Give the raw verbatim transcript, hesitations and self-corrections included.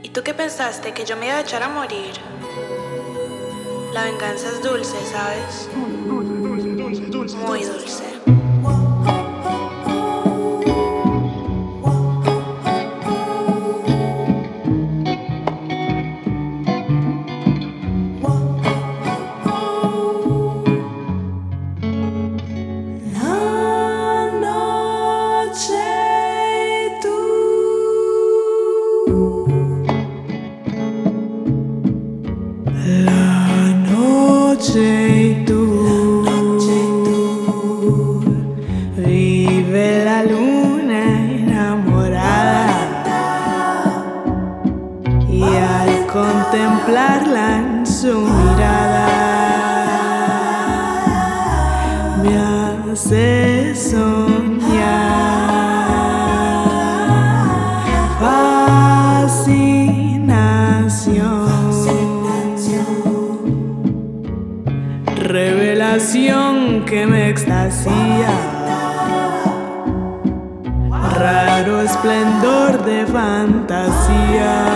¿Y tú qué pensaste? ¿Que yo me iba a echar a morir? La venganza es dulce, ¿sabes? Dulce, dulce, dulce, Muy dulce. La noche y tú, vive la luna enamorada, y al contemplarla en su mirada me hace soñar. Fascinación, revelación que me extasía, raro esplendor de fantasía.